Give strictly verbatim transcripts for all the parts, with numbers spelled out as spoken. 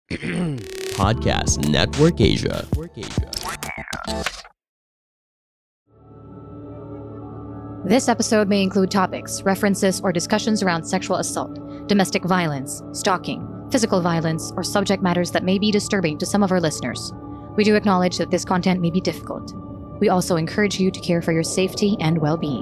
Podcast Network Asia. This episode may include topics, references, or discussions around sexual assault, domestic violence, stalking, physical violence, or subject matters that may be disturbing to some of our listeners. We do acknowledge that this content may be difficult. We also encourage you to care for your safety and well-being.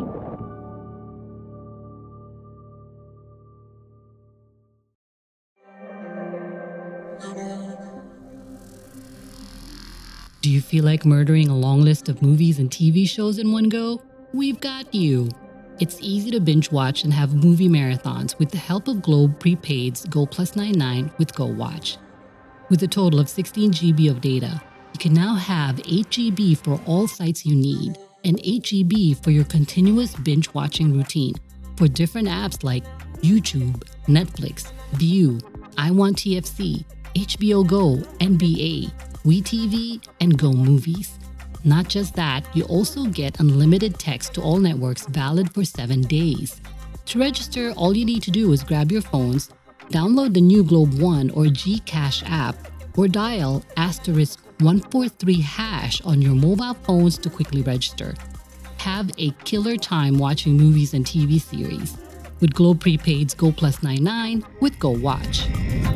Do you feel like murdering a long list of movies and T V shows in one go? We've got you. It's easy to binge watch and have movie marathons with the help of Globe Prepaid's Go Plus ninety-nine with Go Watch. With a total of sixteen gigabytes of data, you can now have eight gigabytes for all sites you need and eight gigabytes for your continuous binge watching routine for different apps like YouTube, Netflix, View, I Want T F C, H B O Go, N B A, WeTV, and Go Movies. Not just that, you also get unlimited text to all networks valid for seven days. To register, all you need to do is grab your phones, download the new Globe One or Gcash app, or dial asterisk one four three hash on your mobile phones to quickly register. Have a killer time watching movies and T V series with Globe Prepaid's Go Plus ninety-nine with Go Watch.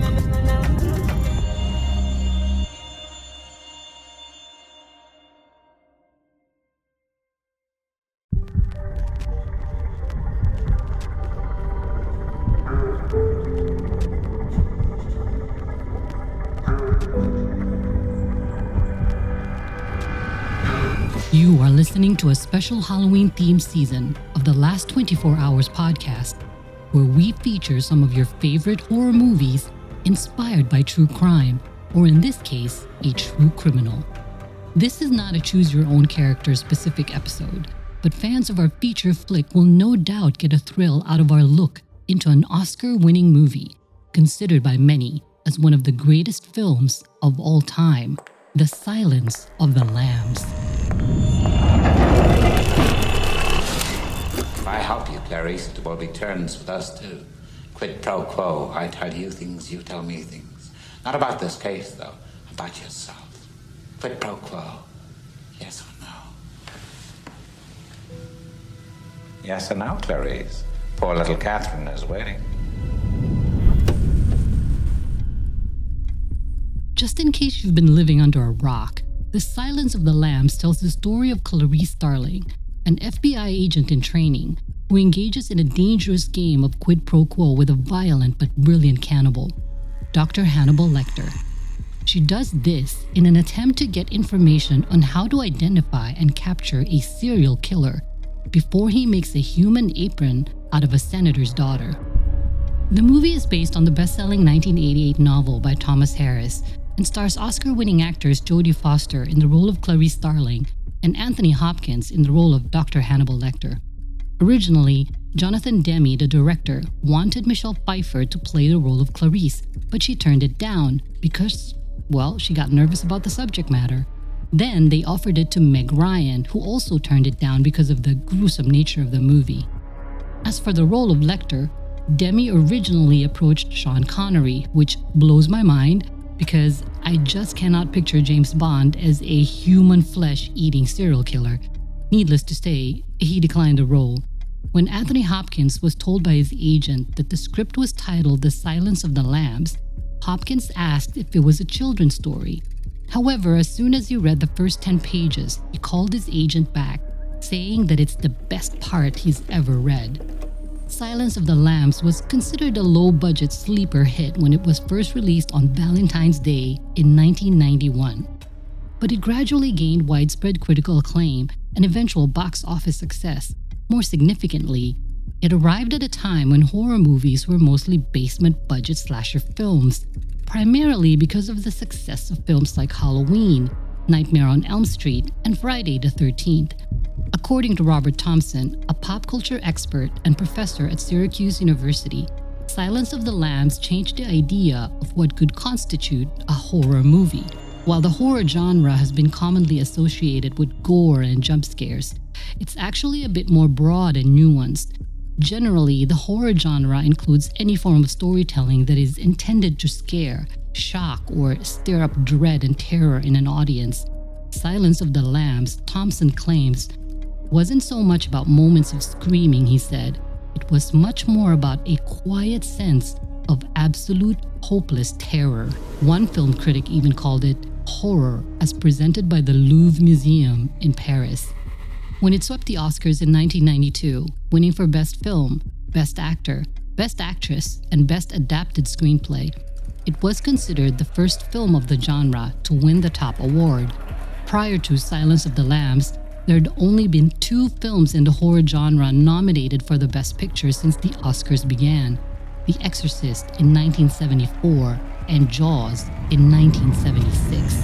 You are listening to a special Halloween-themed season of the Last twenty-four Hours podcast, where we feature some of your favorite horror movies inspired by true crime, or in this case, a true criminal. This is not a choose-your-own-character-specific episode, but fans of our feature flick will no doubt get a thrill out of our look into an Oscar-winning movie, considered by many as one of the greatest films of all time, The Silence of the Lambs. If I help you, Clarice, it will be turns with us too. Quid pro quo. I tell you things, you tell me things. Not about this case, though. About yourself. Quid pro quo. Yes or no? Yes or no, Clarice? Poor little Catherine is waiting. Just in case you've been living under a rock, The Silence of the Lambs tells the story of Clarice Starling, an F B I agent in training who engages in a dangerous game of quid pro quo with a violent but brilliant cannibal, Doctor Hannibal Lecter. She does this in an attempt to get information on how to identify and capture a serial killer before he makes a human apron out of a senator's daughter. The movie is based on the best-selling nineteen eighty-eight novel by Thomas Harris and stars Oscar-winning actors Jodie Foster in the role of Clarice Starling and Anthony Hopkins in the role of Doctor Hannibal Lecter. Originally, Jonathan Demme, the director, wanted Michelle Pfeiffer to play the role of Clarice, but she turned it down because, well, she got nervous about the subject matter. Then they offered it to Meg Ryan, who also turned it down because of the gruesome nature of the movie. As for the role of Lecter, Demme originally approached Sean Connery, which blows my mind because I just cannot picture James Bond as a human flesh-eating serial killer. Needless to say, he declined the role. When Anthony Hopkins was told by his agent that the script was titled The Silence of the Lambs, Hopkins asked if it was a children's story. However, as soon as he read the first ten pages, he called his agent back, saying that it's the best part he's ever read. Silence of the Lambs was considered a low-budget sleeper hit when it was first released on Valentine's Day in nineteen ninety-one. But it gradually gained widespread critical acclaim and eventual box office success. More significantly, it arrived at a time when horror movies were mostly basement-budget slasher films, primarily because of the success of films like Halloween, Nightmare on Elm Street, and Friday the thirteenth. According to Robert Thompson, a pop culture expert and professor at Syracuse University, Silence of the Lambs changed the idea of what could constitute a horror movie. While the horror genre has been commonly associated with gore and jump scares, it's actually a bit more broad and nuanced. Generally, the horror genre includes any form of storytelling that is intended to scare, shock, or stir up dread and terror in an audience. Silence of the Lambs, Thompson claims, wasn't so much about moments of screaming, he said. It was much more about a quiet sense of absolute hopeless terror. One film critic even called it horror as presented by the Louvre Museum in Paris. When it swept the Oscars in nineteen ninety-two, winning for Best Film, Best Actor, Best Actress, and Best Adapted Screenplay, it was considered the first film of the genre to win the top award. Prior to Silence of the Lambs, there had only been two films in the horror genre nominated for the Best Picture since the Oscars began: The Exorcist in nineteen seventy-four and Jaws in nineteen seventy-six.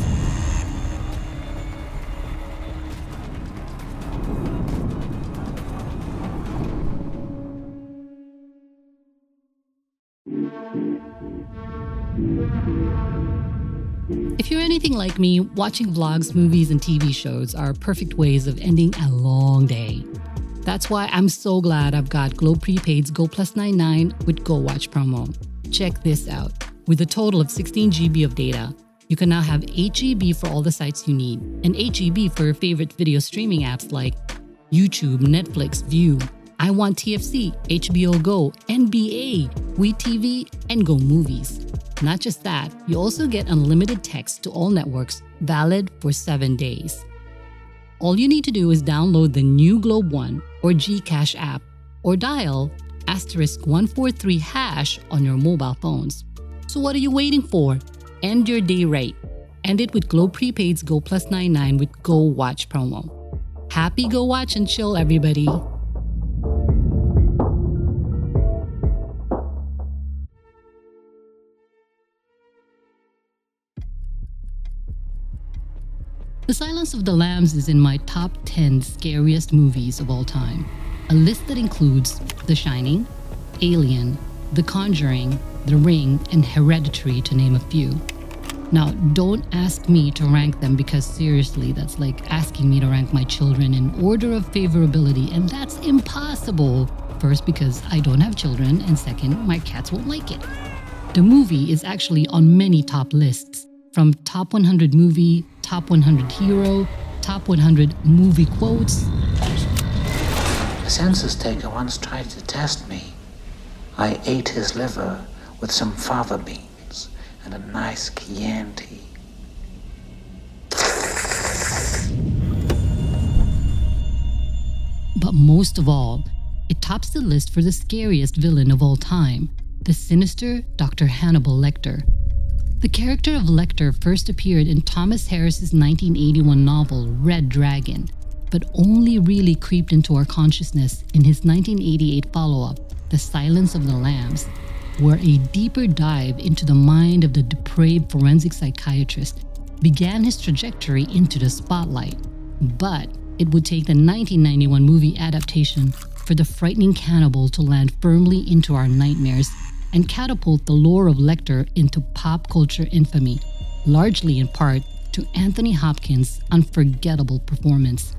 If you're anything like me, watching vlogs, movies, and T V shows are perfect ways of ending a long day. That's why I'm so glad I've got Globe Prepaid's Go Plus ninety-nine with Go Watch promo. Check this out. With a total of sixteen gigabytes of data, you can now have eight gigabytes for all the sites you need, and eight gigabytes for your favorite video streaming apps like YouTube, Netflix, View, I Want T F C, H B O Go, N B A, WeTV, and Go Movies. Not just that, you also get unlimited text to all networks, valid for seven days. All you need to do is download the new Globe One or Gcash app or dial asterisk one four three hash on your mobile phones. So what are you waiting for? End your day right. End it with Globe Prepaid's Go Plus ninety-nine with Go Watch promo. Happy Go Watch and chill, everybody. The Silence of the Lambs is in my top ten scariest movies of all time, a list that includes The Shining, Alien, The Conjuring, The Ring, and Hereditary, to name a few. Now, don't ask me to rank them because seriously, that's like asking me to rank my children in order of favorability, and that's impossible. First, because I don't have children, and second, my cats won't like it. The movie is actually on many top lists, from Top one hundred Movie, Top one hundred Hero, Top one hundred Movie Quotes. A census taker once tried to test me. I ate his liver with some fava beans and a nice Chianti. But most of all, it tops the list for the scariest villain of all time, the sinister Doctor Hannibal Lecter. The character of Lecter first appeared in Thomas Harris's nineteen eighty-one novel Red Dragon, but only really creeped into our consciousness in his nineteen eighty-eight follow-up, The Silence of the Lambs, where a deeper dive into the mind of the depraved forensic psychiatrist began his trajectory into the spotlight. But it would take the nineteen ninety-one movie adaptation for the frightening cannibal to land firmly into our nightmares and catapult the lore of Lecter into pop culture infamy, largely in part to Anthony Hopkins' unforgettable performance.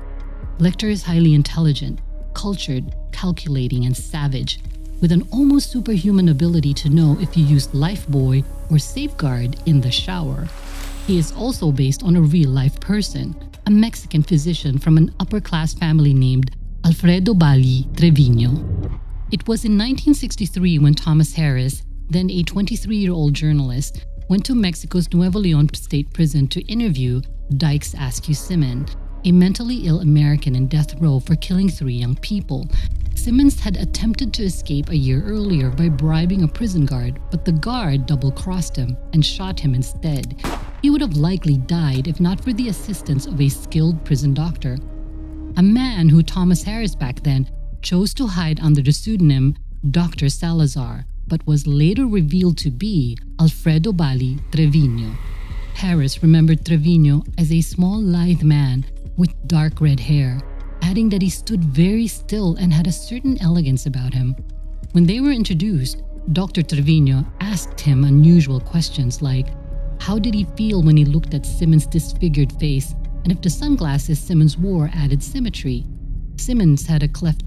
Lecter is highly intelligent, cultured, calculating, and savage, with an almost superhuman ability to know if you use Lifebuoy or Safeguard in the shower. He is also based on a real-life person, a Mexican physician from an upper-class family named Alfredo Bali Trevino. It was in nineteen sixty-three when Thomas Harris, then a twenty-three-year-old journalist, went to Mexico's Nuevo Leon state prison to interview Dykes Askew Simmons, a mentally ill American in death row for killing three young people. Simmons had attempted to escape a year earlier by bribing a prison guard, but the guard double-crossed him and shot him instead. He would have likely died if not for the assistance of a skilled prison doctor, a man who Thomas Harris back then chose to hide under the pseudonym Doctor Salazar, but was later revealed to be Alfredo Bali Trevino. Harris remembered Trevino as a small, lithe man with dark red hair, adding that he stood very still and had a certain elegance about him. When they were introduced, Doctor Trevino asked him unusual questions like, how did he feel when he looked at Simmons' disfigured face, and if the sunglasses Simmons wore added symmetry. Simmons had a cleft lip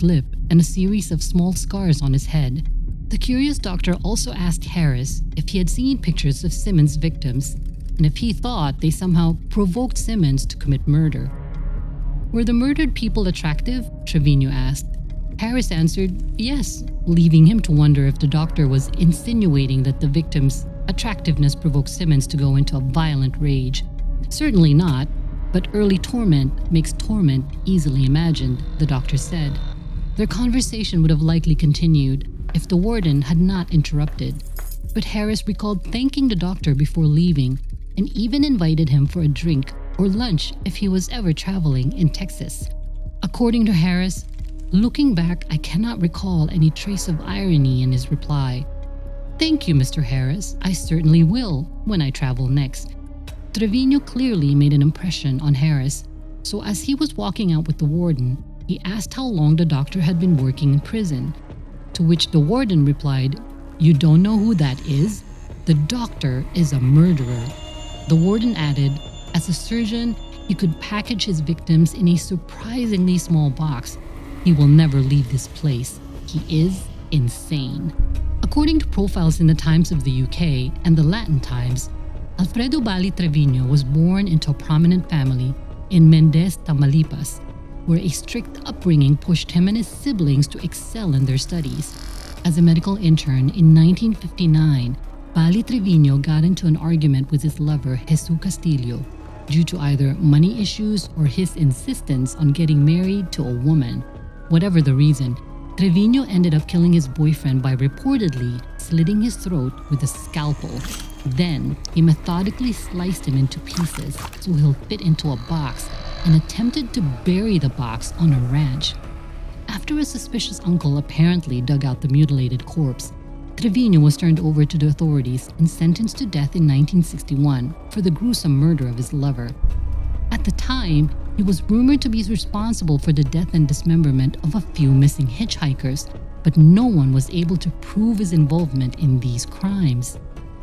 and a series of small scars on his head. The curious doctor also asked Harris if he had seen pictures of Simmons' victims and if he thought they somehow provoked Simmons to commit murder. Were the murdered people attractive? Trevino asked. Harris answered yes, leaving him to wonder if the doctor was insinuating that the victim's attractiveness provoked Simmons to go into a violent rage. Certainly not, but early torment makes torment easily imagined, the doctor said. Their conversation would have likely continued if the warden had not interrupted, but Harris recalled thanking the doctor before leaving and even invited him for a drink or lunch if he was ever traveling in Texas. According to Harris, looking back, I cannot recall any trace of irony in his reply. Thank you, Mister Harris. I certainly will when I travel next. Trevino clearly made an impression on Harris, so as he was walking out with the warden, he asked how long the doctor had been working in prison, to which the warden replied, "You don't know who that is? The doctor is a murderer." The warden added, as a surgeon, he could package his victims in a surprisingly small box. He will never leave this place. He is insane. According to profiles in the Times of the U K and the Latin Times, Alfredo Bali Trevino was born into a prominent family in Mendez, Tamaulipas, where a strict upbringing pushed him and his siblings to excel in their studies. As a medical intern in nineteen fifty-nine, Bali Trevino got into an argument with his lover, Jesus Castillo, due to either money issues or his insistence on getting married to a woman. Whatever the reason, Trevino ended up killing his boyfriend by reportedly slitting his throat with a scalpel. Then, he methodically sliced him into pieces so he'll fit into a box and attempted to bury the box on a ranch. After a suspicious uncle apparently dug out the mutilated corpse, Trevino was turned over to the authorities and sentenced to death in nineteen sixty-one for the gruesome murder of his lover. At the time, he was rumored to be responsible for the death and dismemberment of a few missing hitchhikers, but no one was able to prove his involvement in these crimes.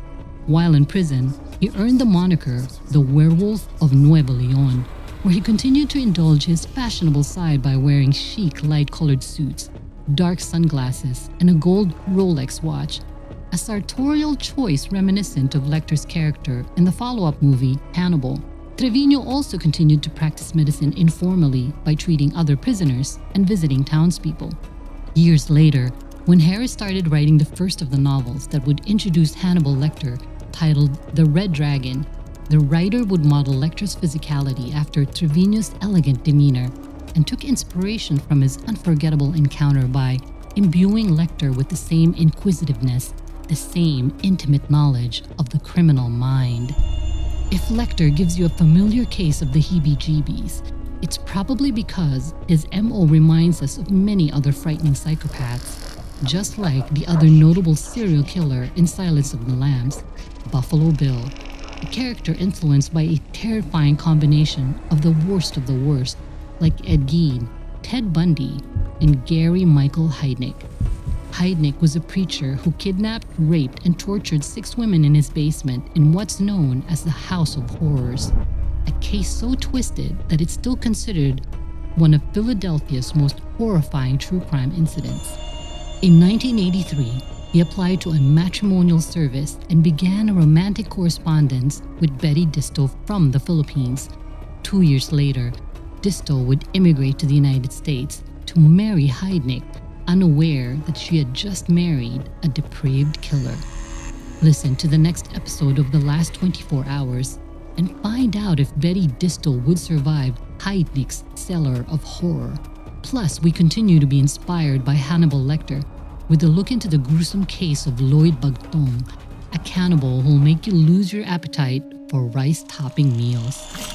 While in prison, he earned the moniker the Werewolf of Nuevo Leon, where he continued to indulge his fashionable side by wearing chic light-colored suits, dark sunglasses, and a gold Rolex watch, a sartorial choice reminiscent of Lecter's character in the follow-up movie Hannibal. Trevino also continued to practice medicine informally by treating other prisoners and visiting townspeople. Years later, when Harris started writing the first of the novels that would introduce Hannibal Lecter, titled The Red Dragon, the writer would model Lecter's physicality after Trevino's elegant demeanor and took inspiration from his unforgettable encounter by imbuing Lecter with the same inquisitiveness, the same intimate knowledge of the criminal mind. If Lecter gives you a familiar case of the heebie-jeebies, it's probably because his M O reminds us of many other frightening psychopaths, just like the other notable serial killer in Silence of the Lambs, Buffalo Bill, a character influenced by a terrifying combination of the worst of the worst, like Ed Gein, Ted Bundy, and Gary Michael Heidnik. Heidnik was a preacher who kidnapped, raped, and tortured six women in his basement in what's known as the House of Horrors, a case so twisted that it's still considered one of Philadelphia's most horrifying true crime incidents. In nineteen eighty-three, he applied to a matrimonial service and began a romantic correspondence with Betty Disto from the Philippines. Two years later, Disto would immigrate to the United States to marry Heidnik, unaware that she had just married a depraved killer. Listen to the next episode of The Last twenty-four Hours and find out if Betty Disto would survive Heidnik's cellar of horror. Plus, we continue to be inspired by Hannibal Lecter with a look into the gruesome case of Lloyd Bagtong, a cannibal who'll make you lose your appetite for rice-topping meals.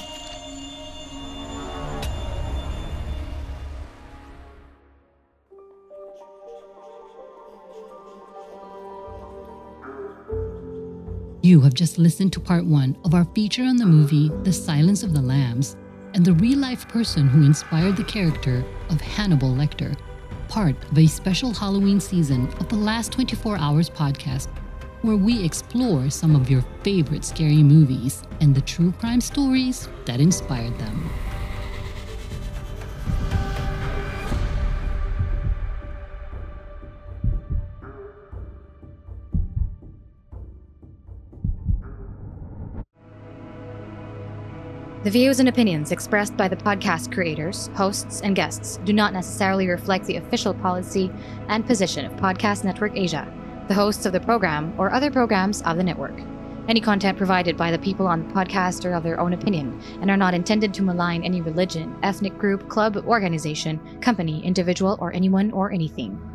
You have just listened to part one of our feature on the movie The Silence of the Lambs and the real-life person who inspired the character of Hannibal Lecter, part of a special Halloween season of The Last twenty-four Hours podcast, where we explore some of your favorite scary movies and the true crime stories that inspired them. The views and opinions expressed by the podcast creators, hosts, and guests do not necessarily reflect the official policy and position of Podcast Network Asia, the hosts of the program, or other programs of the network. Any content provided by the people on the podcast are of their own opinion and are not intended to malign any religion, ethnic group, club, organization, company, individual, or anyone or anything.